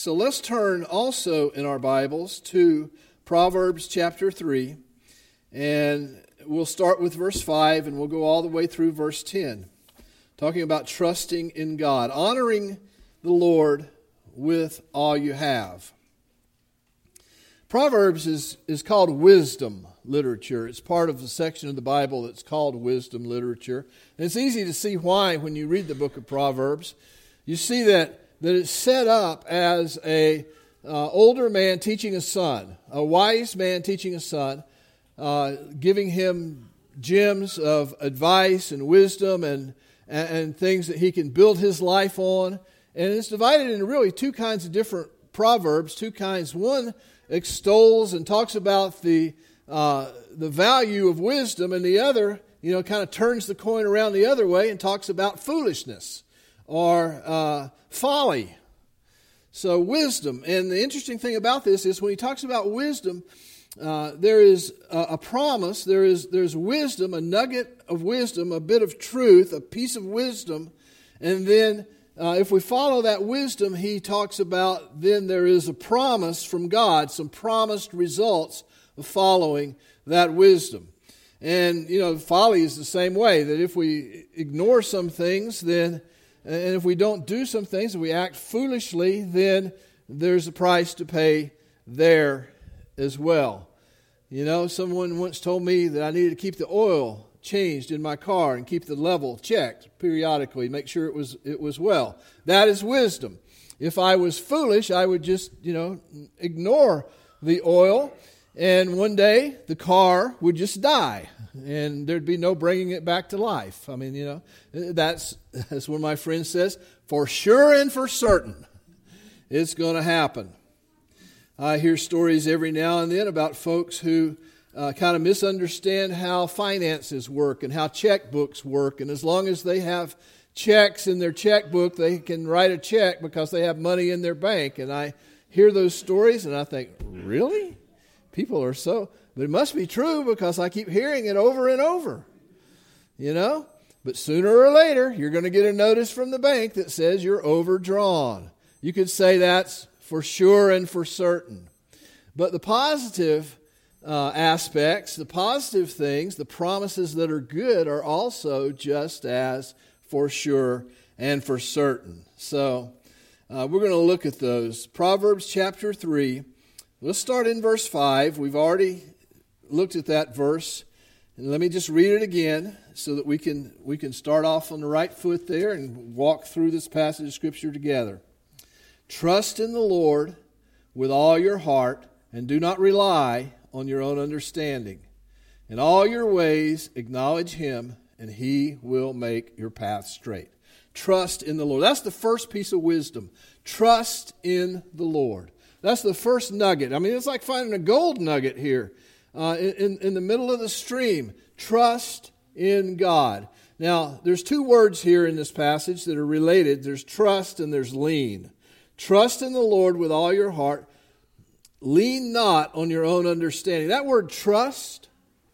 So let's turn also in our Bibles to Proverbs chapter 3, and we'll start with verse 5 and we'll go all the way through verse 10, talking about trusting in God, honoring the Lord with all you have. Proverbs is called wisdom literature. It's part of the section of the Bible that's called wisdom literature. And it's easy to see why when you read the book of Proverbs. You see that it's set up as a older man teaching a son, a wise man teaching a son, giving him gems of advice and wisdom and things that he can build his life on. And it's divided into really two kinds of different proverbs, two kinds. One extols and talks about the value of wisdom, and the other, kind of turns the coin around the other way and talks about foolishness or folly. So wisdom. And the interesting thing about this is when he talks about wisdom, there is a promise, there's wisdom, a nugget of wisdom, a bit of truth, a piece of wisdom. And then if we follow that wisdom, he talks about then there is a promise from God, some promised results of following that wisdom. And, folly is the same way, that if we ignore some things, then and if we don't do some things, if we act foolishly, then there's a price to pay there as well. Someone once told me that I needed to keep the oil changed in my car and keep the level checked periodically, make sure it was well. That is wisdom. If I was foolish, I would just, ignore the oil, and one day the car would just die, and there'd be no bringing it back to life. I mean, that's what my friend says, for sure and for certain, it's going to happen. I hear stories every now and then about folks who kind of misunderstand how finances work and how checkbooks work, and as long as they have checks in their checkbook, they can write a check because they have money in their bank. And I hear those stories and I think, really? People are so, but it must be true because I keep hearing it over and over, But sooner or later, you're going to get a notice from the bank that says you're overdrawn. You could say that's for sure and for certain. But the positive aspects, the positive things, the promises that are good are also just as for sure and for certain. So we're going to look at those. Proverbs chapter 3. Let's start in verse 5. We've already looked at that verse. And let me just read it again so that we can start off on the right foot there and walk through this passage of Scripture together. Trust in the Lord with all your heart and do not rely on your own understanding. In all your ways acknowledge Him and He will make your path straight. Trust in the Lord. That's the first piece of wisdom. Trust in the Lord. That's the first nugget. I mean, it's like finding a gold nugget here in the middle of the stream. Trust in God. Now, there's two words here in this passage that are related. There's trust and there's lean. Trust in the Lord with all your heart. Lean not on your own understanding. That word trust,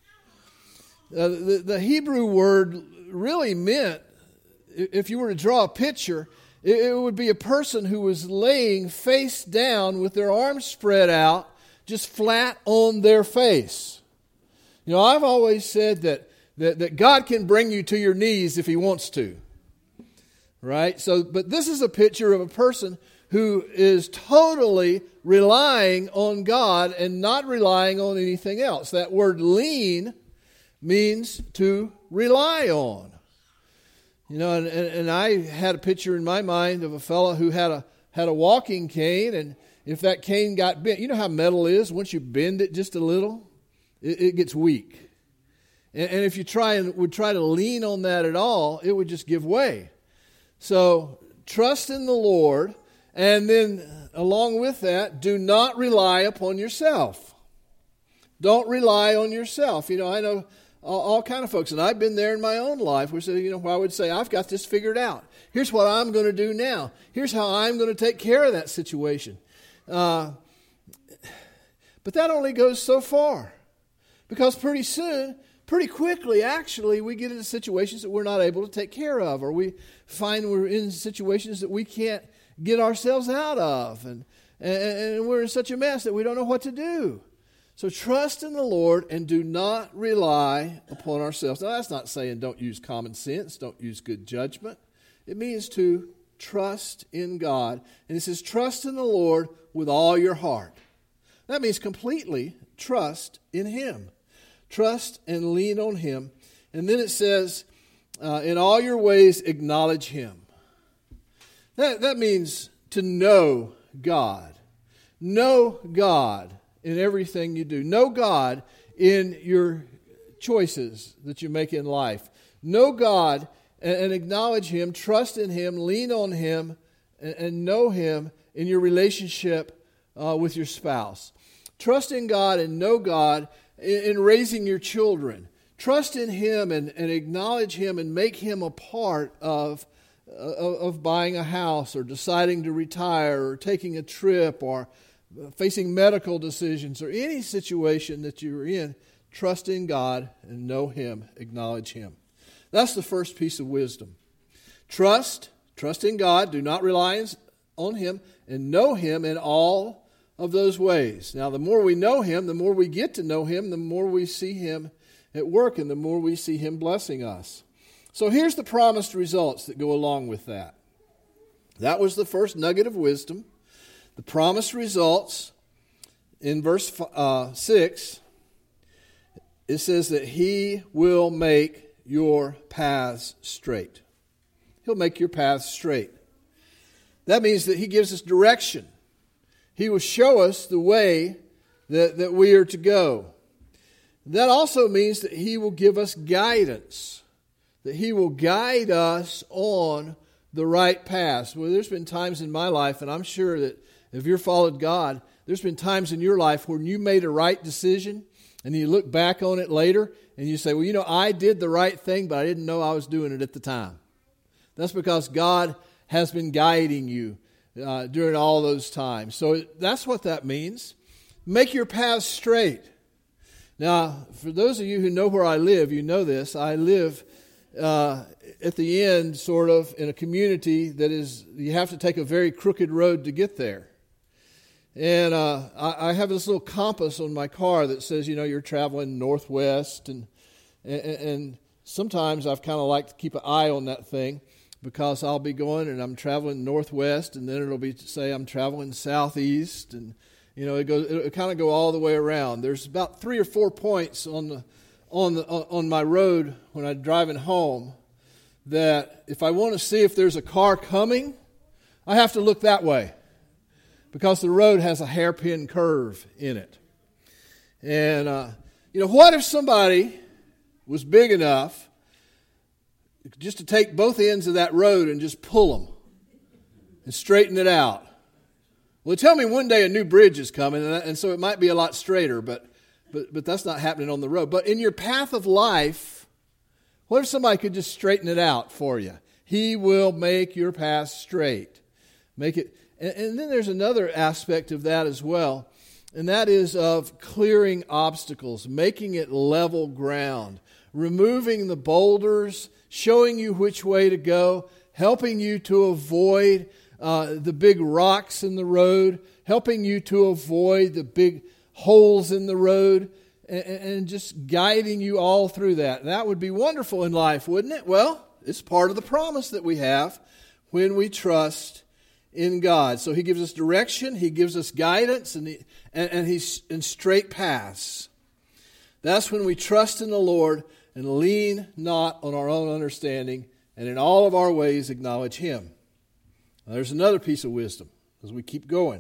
the Hebrew word really meant, if you were to draw a picture, it would be a person who was laying face down with their arms spread out, just flat on their face. I've always said that God can bring you to your knees if He wants to. Right? But this is a picture of a person who is totally relying on God and not relying on anything else. That word lean means to rely on. And I had a picture in my mind of a fellow who had a walking cane, and if that cane got bent, you know how metal is? Once you bend it just a little, it gets weak. And if you would try to lean on that at all, it would just give way. So trust in the Lord, and then along with that, do not rely upon yourself. Don't rely on yourself. I know all kind of folks, and I've been there in my own life, where I would say, I've got this figured out. Here's what I'm going to do now. Here's how I'm going to take care of that situation. But that only goes so far, because pretty quickly, actually, we get into situations that we're not able to take care of, or we find we're in situations that we can't get ourselves out of. and we're in such a mess that we don't know what to do. So trust in the Lord and do not rely upon ourselves. Now, that's not saying don't use common sense, don't use good judgment. It means to trust in God. And it says, trust in the Lord with all your heart. That means completely trust in Him. Trust and lean on Him. And then it says, in all your ways, acknowledge Him. That means to know God. Know God in everything you do. Know God in your choices that you make in life. Know God and acknowledge Him, trust in Him, lean on Him, and know Him in your relationship with your spouse. Trust in God and know God in raising your children. Trust in Him and acknowledge Him and make Him a part of buying a house or deciding to retire or taking a trip or facing medical decisions or any situation that you're in. Trust in God and know Him, acknowledge Him. That's the first piece of wisdom. Trust in God, do not rely on Him, and know Him in all of those ways. Now, the more we know Him, the more we get to know Him, the more we see Him at work, and the more we see Him blessing us. So here's the promised results that go along with that. That was the first nugget of wisdom. The promised results in verse 6, it says that He will make your paths straight. He'll make your paths straight. That means that He gives us direction. He will show us the way that we are to go. That also means that He will give us guidance, that He will guide us on the right path. Well, there's been times in my life, and I'm sure that if you've followed God, there's been times in your life when you made a right decision, and you look back on it later, and you say, well, I did the right thing, but I didn't know I was doing it at the time. That's because God has been guiding you during all those times. So that's what that means. Make your path straight. Now, for those of you who know where I live, you know this. I live at the end, sort of, in a community that is, you have to take a very crooked road to get there. And I have this little compass on my car that says, you're traveling northwest. And sometimes I've kind of like to keep an eye on that thing because I'll be going and I'm traveling northwest, and then it'll be say I'm traveling southeast, and it kind of go all the way around. There's about 3 or 4 points on my road when I'm driving home that if I want to see if there's a car coming, I have to look that way because the road has a hairpin curve in it. And what if somebody was big enough just to take both ends of that road and just pull them and straighten it out? Well, tell me one day a new bridge is coming, and so it might be a lot straighter, but that's not happening on the road. But in your path of life, what if somebody could just straighten it out for you? He will make your path straight. Make it, and then there's another aspect of that as well, and that is of clearing obstacles, making it level ground, removing the boulders, showing you which way to go, helping you to avoid the big rocks in the road, helping you to avoid the big holes in the road, and just guiding you all through that. That would be wonderful in life, wouldn't it? Well, it's part of the promise that we have when we trust in God. So He gives us direction, He gives us guidance, and He's in straight paths. That's when we trust in the Lord and lean not on our own understanding, and in all of our ways acknowledge Him. Now, there's another piece of wisdom as we keep going.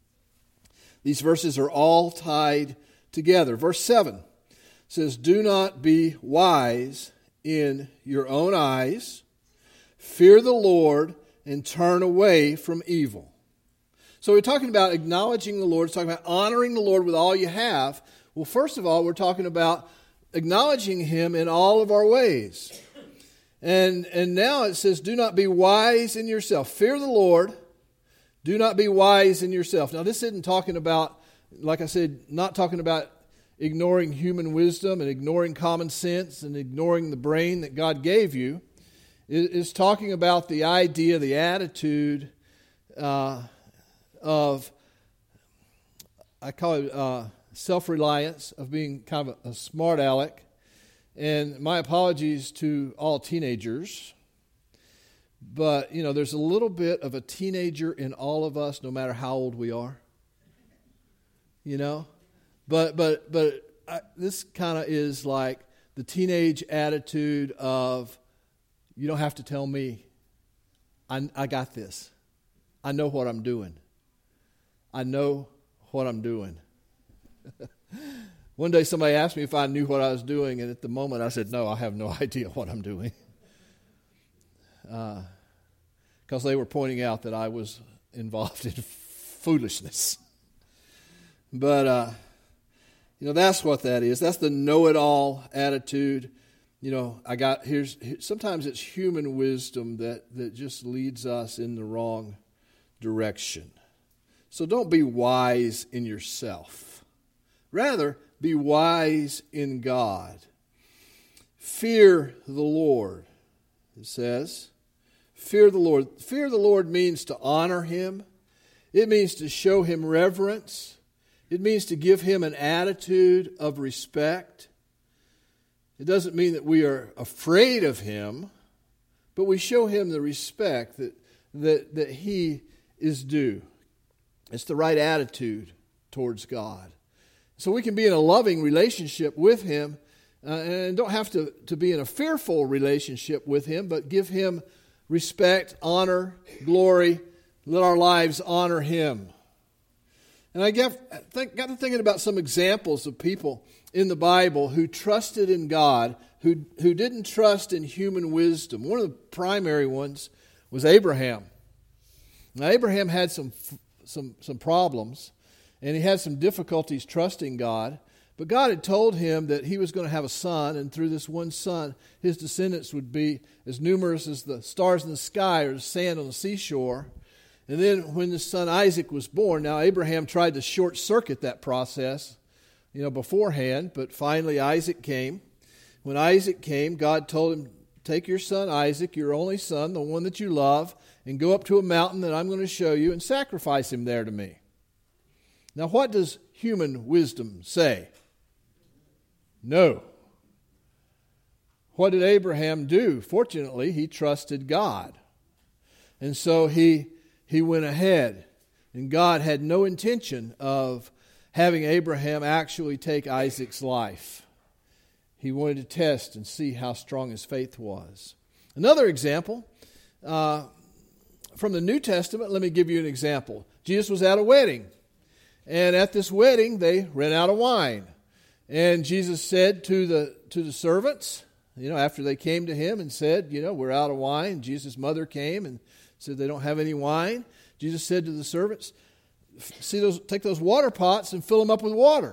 These verses are all tied together. Verse 7 says, do not be wise in your own eyes. Fear the Lord and turn away from evil. So we're talking about acknowledging the Lord. It's talking about honoring the Lord with all you have. Well, first of all, we're talking about acknowledging Him in all of our ways. And now it says, do not be wise in yourself. Fear the Lord. Do not be wise in yourself. Now, this isn't talking about, like I said, not talking about ignoring human wisdom and ignoring common sense and ignoring the brain that God gave you. It's talking about the idea, the attitude of I call it self-reliance, of being kind of a smart aleck. And my apologies to all teenagers. But, there's a little bit of a teenager in all of us, no matter how old we are. But this kind of is like the teenage attitude of, you don't have to tell me. I got this. I know what I'm doing. I know what I'm doing. One day somebody asked me if I knew what I was doing, and at the moment I said, no, I have no idea what I'm doing. Because they were pointing out that I was involved in foolishness. But, that's what that is. That's the know-it-all attitude. Sometimes it's human wisdom that just leads us in the wrong direction. So don't be wise in yourself. Rather, be wise in God. Fear the Lord, it says. Fear the Lord. Fear the Lord means to honor Him. It means to show Him reverence. It means to give Him an attitude of respect. It doesn't mean that we are afraid of Him, but we show Him the respect that He is due. It's the right attitude towards God. So we can be in a loving relationship with Him and don't have to be in a fearful relationship with Him, but give Him respect, honor, glory. Let our lives honor Him. And I got to thinking about some examples of people in the Bible who trusted in God, who didn't trust in human wisdom. One of the primary ones was Abraham. Now, Abraham had some problems, and he had some difficulties trusting God. But God had told him that he was going to have a son, and through this one son, his descendants would be as numerous as the stars in the sky or the sand on the seashore. And then when the son Isaac was born, now Abraham tried to short-circuit that process, beforehand, but finally Isaac came. When Isaac came, God told him, take your son Isaac, your only son, the one that you love, and go up to a mountain that I'm going to show you and sacrifice him there to me. Now, what does human wisdom say? No. What did Abraham do? Fortunately, he trusted God. And so he went ahead. And God had no intention of having Abraham actually take Isaac's life. He wanted to test and see how strong his faith was. Another example, from the New Testament, let me give you an example. Jesus was at a wedding. And at this wedding, they ran out of wine. And Jesus said to the servants, after they came to him and said, we're out of wine. Jesus' mother came and said they don't have any wine. Jesus said to the servants, take those water pots and fill them up with water.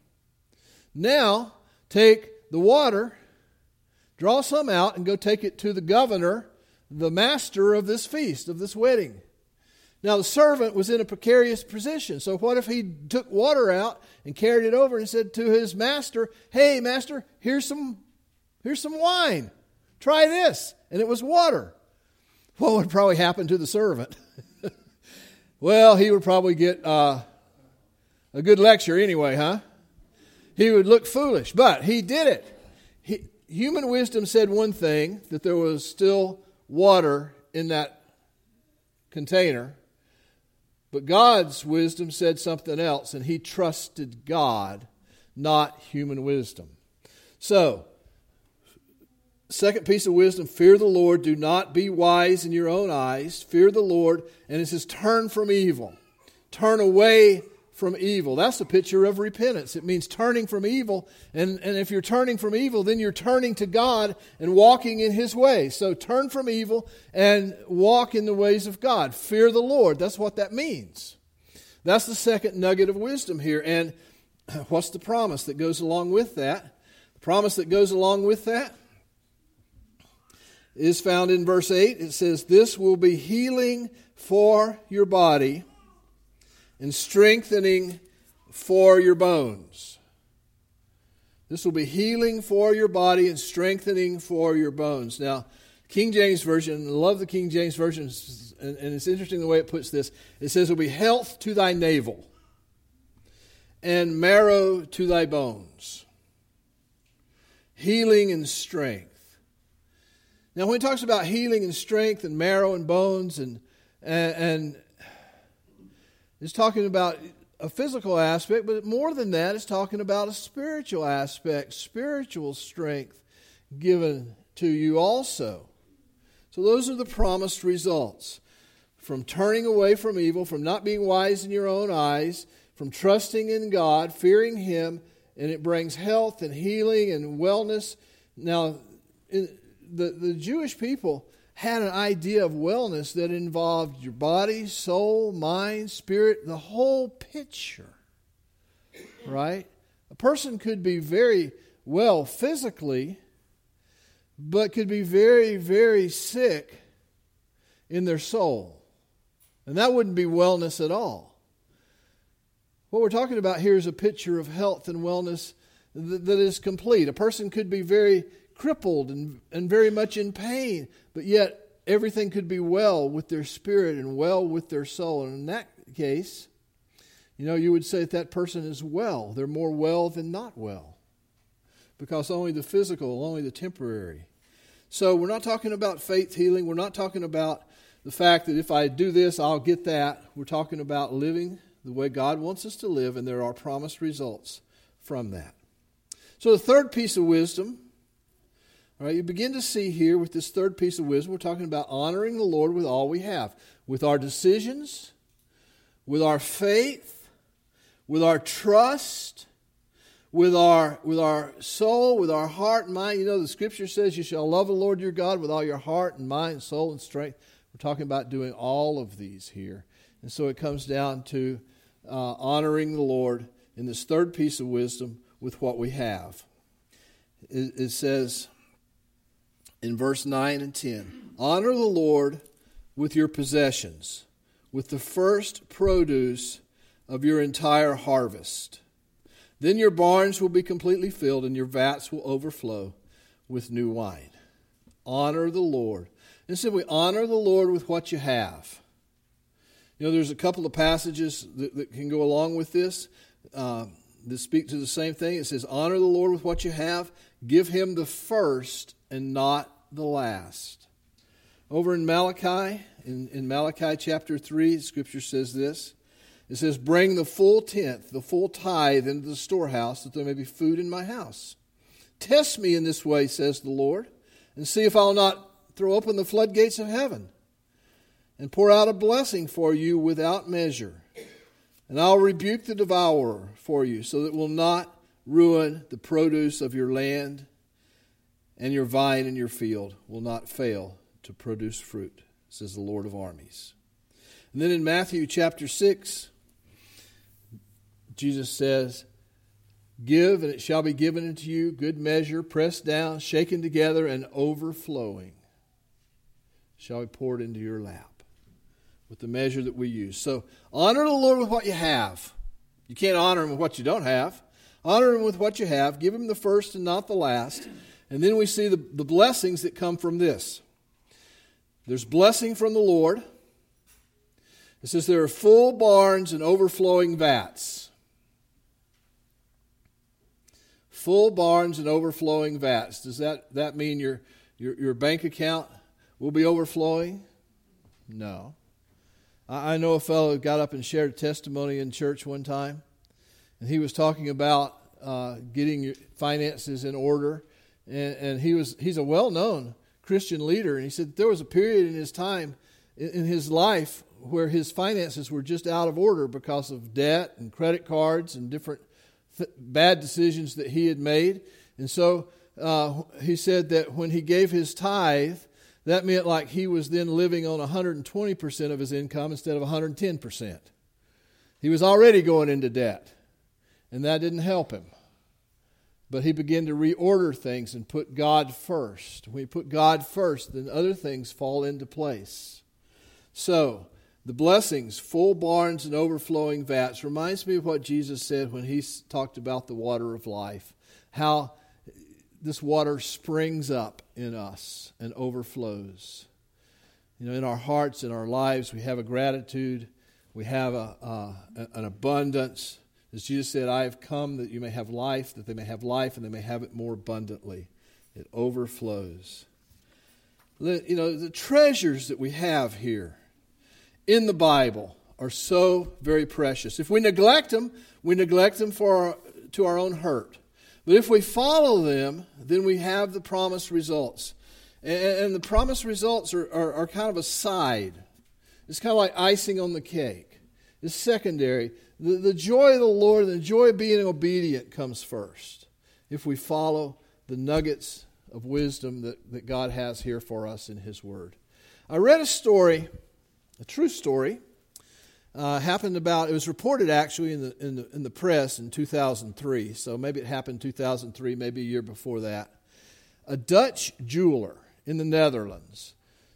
Now, take the water, draw some out, and go take it to the governor, the master of this feast, of this wedding. Now, the servant was in a precarious position. So what if he took water out and carried it over and said to his master, hey, master, here's some wine. Try this. And it was water. What would probably happen to the servant? Well, he would probably get a good lecture anyway, huh? He would look foolish, but he did it. Human wisdom said one thing, that there was still water in that container. But God's wisdom said something else, and he trusted God, not human wisdom. So, second piece of wisdom, fear the Lord. Do not be wise in your own eyes. Fear the Lord. And it says turn from evil. Turn away from evil. That's a picture of repentance. It means turning from evil. And if you're turning from evil, then you're turning to God and walking in His ways. So turn from evil and walk in the ways of God. Fear the Lord. That's what that means. That's the second nugget of wisdom here. And what's the promise that goes along with that? The promise that goes along with that is found in verse 8. It says, this will be healing for your body and strengthening for your bones. This will be healing for your body and strengthening for your bones. Now, King James Version, I love the King James Version, and it's interesting the way it puts this. It says it will be health to thy navel. and marrow to thy bones. Healing and strength. Now, when he talks about healing and strength and marrow and bones, and it's talking about a physical aspect, but more than that, it's talking about a spiritual aspect, spiritual strength given to you also. So those are the promised results. From turning away from evil, from not being wise in your own eyes, from trusting in God, fearing Him, and it brings health and healing and wellness. Now, the Jewish people had an idea of wellness that involved your body, soul, mind, spirit, the whole picture. Right? A person could be very well physically, but could be very, very sick in their soul. And that wouldn't be wellness at all. What we're talking about here is a picture of health and wellness that is complete. A person could be very crippled and very much in pain, but yet everything could be well with their spirit and well with their soul. And in that case, you would say that person is well. They're more well than not well, because only the physical, only the temporary. So we're not talking about faith healing. We're not talking about the fact that if I do this, I'll get that. We're talking about living the way God wants us to live, and there are promised results from that. So the third piece of wisdom, all right, you begin to see here with this third piece of wisdom, we're talking about honoring the Lord with all we have, with our decisions, with our faith, with our trust, with our soul, with our heart and mind. The Scripture says you shall love the Lord your God with all your heart and mind, soul, and strength. We're talking about doing all of these here. And so it comes down to honoring the Lord in this third piece of wisdom with what we have. It says in verse 9 and 10, honor the Lord with your possessions, with the first produce of your entire harvest. Then your barns will be completely filled and your vats will overflow with new wine. Honor the Lord. And simply honor the Lord with what you have. There's a couple of passages that can go along with this that speak to the same thing. It says, honor the Lord with what you have. Give Him the first and not the last. Over in Malachi, in Malachi chapter 3, the Scripture says this. It says, bring the full tenth, the full tithe into the storehouse, that there may be food in my house. Test me in this way, says the Lord, and see if I'll not throw open the floodgates of heaven and pour out a blessing for you without measure. And I'll rebuke the devourer for you, so that it will not ruin the produce of your land, and your vine in your field will not fail to produce fruit, says the Lord of armies. And then in Matthew chapter 6, Jesus says, give, and it shall be given unto you, good measure, pressed down, shaken together, and overflowing, shall be poured into your lap, with the measure that we use. So honor the Lord with what you have. You can't honor Him with what you don't have. Honor Him with what you have. Give Him the first and not the last. And then we see the blessings that come from this. There's blessing from the Lord. It says there are full barns and overflowing vats. Full barns and overflowing vats. Does that mean your bank account will be overflowing? No. I know a fellow who got up and shared a testimony in church one time, and he was talking about getting your finances in order, and he's a well-known Christian leader, and he said there was a period in his time, in his life, where his finances were just out of order because of debt and credit cards and different bad decisions that he had made. And so he said that when he gave his tithe, that meant like he was then living on 120% of his income instead of 110%. He was already going into debt, and that didn't help him. But he began to reorder things and put God first. When you put God first, then other things fall into place. So, the blessings, full barns and overflowing vats, reminds me of what Jesus said when He talked about the water of life. How this water springs up in us and overflows. In our hearts, in our lives, we have a gratitude. We have an abundance. As Jesus said, I have come that you may have life, that they may have life, and they may have it more abundantly. It overflows. The treasures that we have here in the Bible are so very precious. If we neglect them to our own hurt. But if we follow them, then we have the promised results. And the promised results are kind of a side. It's kind of like icing on the cake. It's secondary. The joy of the Lord, the joy of being obedient comes first. If we follow the nuggets of wisdom that God has here for us in His Word. I read a story, a true story, it was reported actually in the press in 2003, so maybe it happened 2003, maybe a year before that. A Dutch jeweler in the Netherlands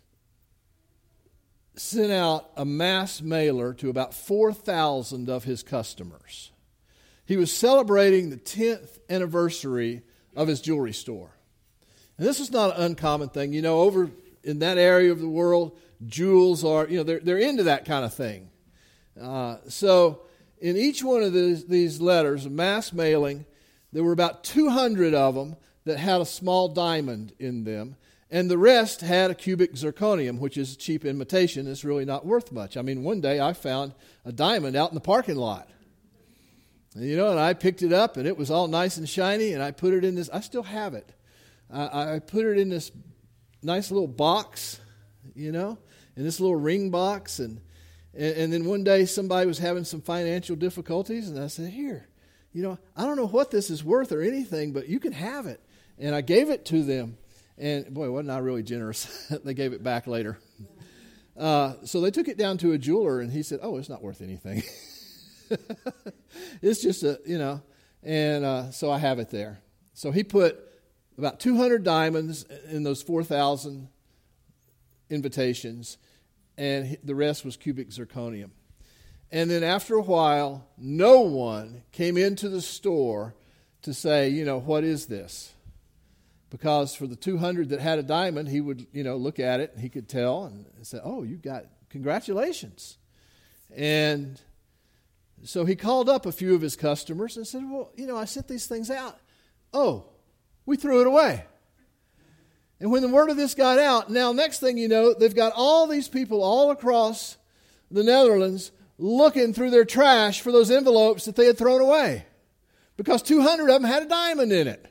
sent out a mass mailer to about 4,000 of his customers. He was celebrating the 10th anniversary of his jewelry store. And this is not an uncommon thing. Over in that area of the world, jewels are, they're into that kind of thing. So in each one of these letters, a mass mailing, there were about 200 of them that had a small diamond in them, and the rest had a cubic zirconium, which is a cheap imitation. It's really not worth much. I mean, one day I found a diamond out in the parking lot. And I picked it up, and it was all nice and shiny, and I put it in this, I still have it. I put it in this nice little box, in this little ring box, and then one day somebody was having some financial difficulties, and I said, here, I don't know what this is worth or anything, but you can have it. And I gave it to them, and boy, wasn't I really generous. They gave it back later. So they took it down to a jeweler, and he said, oh, it's not worth anything. It's just so I have it there. So he put about 200 diamonds in those 4,000 invitations, and the rest was cubic zirconium. And then after a while, no one came into the store to say, what is this? Because for the 200 that had a diamond, he would, look at it, and he could tell and say, oh, you got, congratulations. And so he called up a few of his customers and said, well, I sent these things out. Oh, we threw it away. And when the word of this got out, now next thing you know, they've got all these people all across the Netherlands looking through their trash for those envelopes that they had thrown away. Because 200 of them had a diamond in it.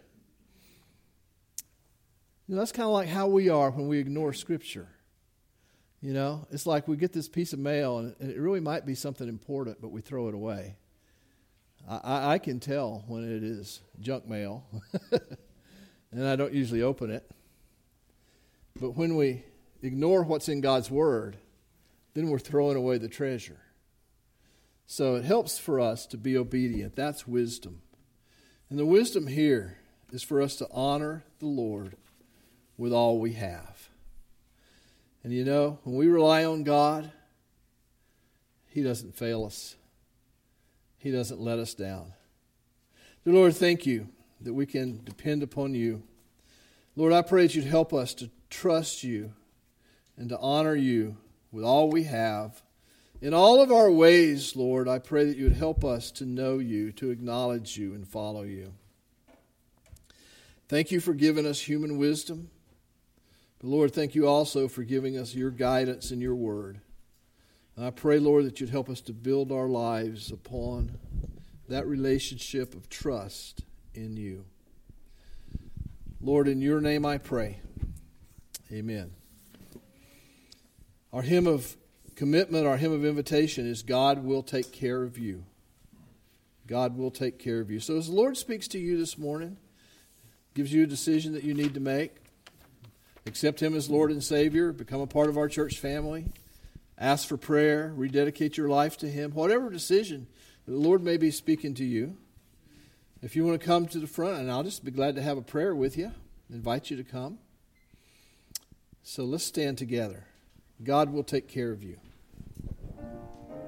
That's kind of like how we are when we ignore Scripture. It's like we get this piece of mail, and it really might be something important, but we throw it away. I can tell when it is junk mail, and I don't usually open it. But when we ignore what's in God's Word, then we're throwing away the treasure. So it helps for us to be obedient. That's wisdom. And the wisdom here is for us to honor the Lord with all we have. And when we rely on God, He doesn't fail us. He doesn't let us down. Dear Lord, thank you that we can depend upon you. Lord, I pray that you'd help us to trust you and to honor you with all we have. In all of our ways, Lord, I pray that you would help us to know you, to acknowledge you, and follow you. Thank you for giving us human wisdom. But Lord, thank you also for giving us your guidance and your word. And I pray, Lord, that you'd help us to build our lives upon that relationship of trust in you. Lord, in your name I pray. Amen. Our hymn of commitment, our hymn of invitation is God will take care of you. God will take care of you. So as the Lord speaks to you this morning, gives you a decision that you need to make, accept Him as Lord and Savior, become a part of our church family, ask for prayer, rededicate your life to Him, whatever decision the Lord may be speaking to you. If you want to come to the front, and I'll just be glad to have a prayer with you, invite you to come. So let's stand together. God will take care of you.